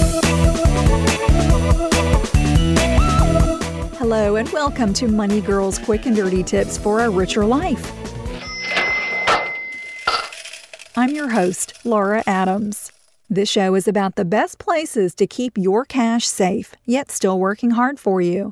Hello and welcome to Money Girl's Quick and Dirty Tips for a Richer Life. I'm your host, Laura Adams. This show is about the best places to keep your cash safe, yet still working hard for you.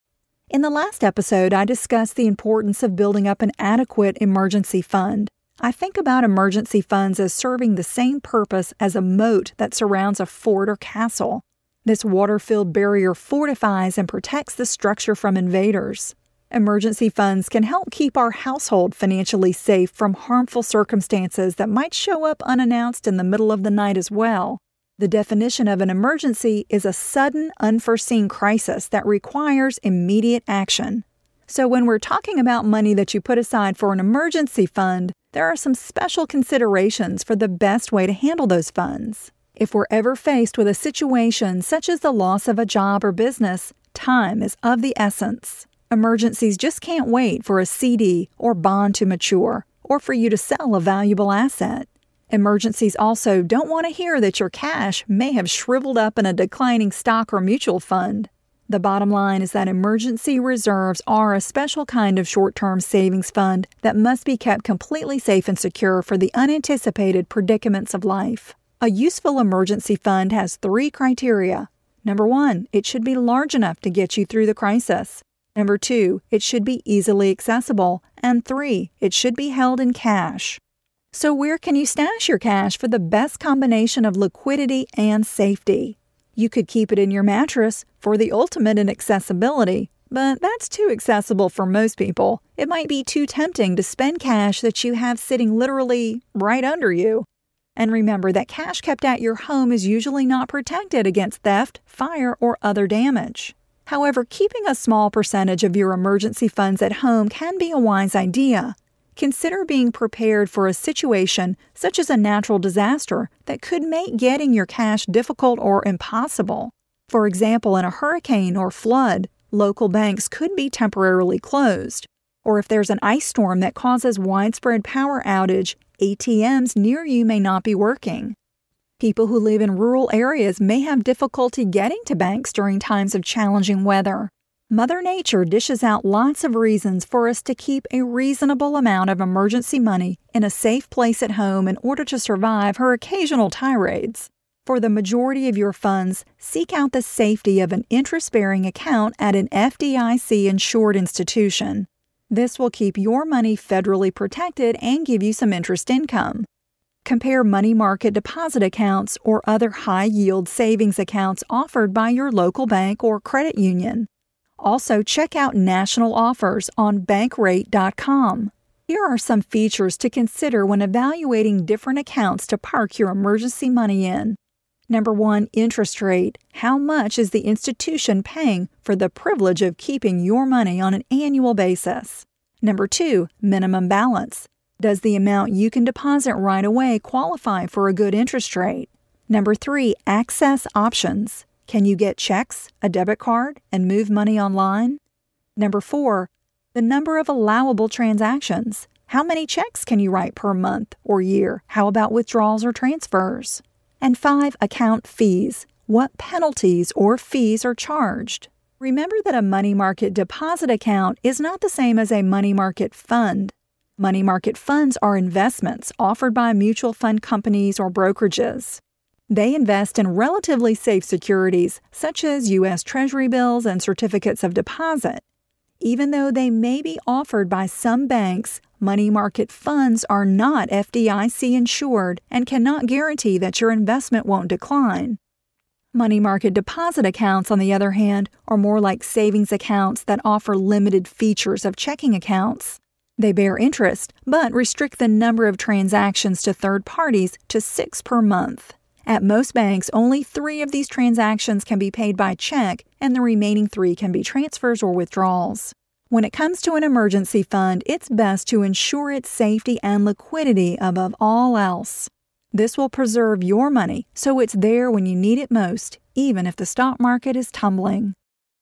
In the last episode, I discussed the importance of building up an adequate emergency fund. I think about emergency funds as serving the same purpose as a moat that surrounds a fort or castle. This water-filled barrier fortifies and protects the structure from invaders. Emergency funds can help keep our household financially safe from harmful circumstances that might show up unannounced in the middle of the night as well. The definition of an emergency is a sudden, unforeseen crisis that requires immediate action. So when we're talking about money that you put aside for an emergency fund, there are some special considerations for the best way to handle those funds. If we're ever faced with a situation such as the loss of a job or business, time is of the essence. Emergencies just can't wait for a CD or bond to mature, or for you to sell a valuable asset. Emergencies also don't want to hear that your cash may have shriveled up in a declining stock or mutual fund. The bottom line is that emergency reserves are a special kind of short-term savings fund that must be kept completely safe and secure for the unanticipated predicaments of life. A useful emergency fund has 3 criteria. Number 1, it should be large enough to get you through the crisis. Number 2, it should be easily accessible. And 3, it should be held in cash. So where can you stash your cash for the best combination of liquidity and safety? You could keep it in your mattress for the ultimate in accessibility, but that's too accessible for most people. It might be too tempting to spend cash that you have sitting literally right under you. And remember that cash kept at your home is usually not protected against theft, fire, or other damage. However, keeping a small percentage of your emergency funds at home can be a wise idea. Consider being prepared for a situation such as a natural disaster that could make getting your cash difficult or impossible. For example, in a hurricane or flood, local banks could be temporarily closed. Or if there's an ice storm that causes widespread power outage, ATMs near you may not be working. People who live in rural areas may have difficulty getting to banks during times of challenging weather. Mother Nature dishes out lots of reasons for us to keep a reasonable amount of emergency money in a safe place at home in order to survive her occasional tirades. For the majority of your funds, seek out the safety of an interest-bearing account at an FDIC-insured institution. This will keep your money federally protected and give you some interest income. Compare money market deposit accounts or other high-yield savings accounts offered by your local bank or credit union. Also, check out national offers on Bankrate.com. Here are some features to consider when evaluating different accounts to park your emergency money in. Number 1, interest rate. How much is the institution paying for the privilege of keeping your money on an annual basis? Number 2, minimum balance. Does the amount you can deposit right away qualify for a good interest rate? Number 3, access options. Can you get checks, a debit card, and move money online? Number 4, the number of allowable transactions. How many checks can you write per month or year? How about withdrawals or transfers? And 5, account fees. What penalties or fees are charged? Remember that a money market deposit account is not the same as a money market fund. Money market funds are investments offered by mutual fund companies or brokerages. They invest in relatively safe securities such as U.S. Treasury bills and certificates of deposit. Even though they may be offered by some banks, money market funds are not FDIC insured and cannot guarantee that your investment won't decline. Money market deposit accounts, on the other hand, are more like savings accounts that offer limited features of checking accounts. They bear interest, but restrict the number of transactions to third parties to 6 per month. At most banks, only 3 of these transactions can be paid by check, and the remaining 3 can be transfers or withdrawals. When it comes to an emergency fund, it's best to ensure its safety and liquidity above all else. This will preserve your money so it's there when you need it most, even if the stock market is tumbling.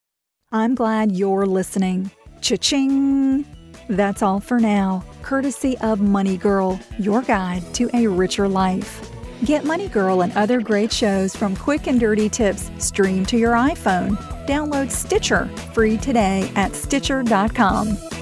I'm glad you're listening. Cha-ching! That's all for now, courtesy of Money Girl, your guide to a richer life. Get Money Girl and other great shows from Quick and Dirty Tips streamed to your iPhone. Download Stitcher free today at Stitcher.com.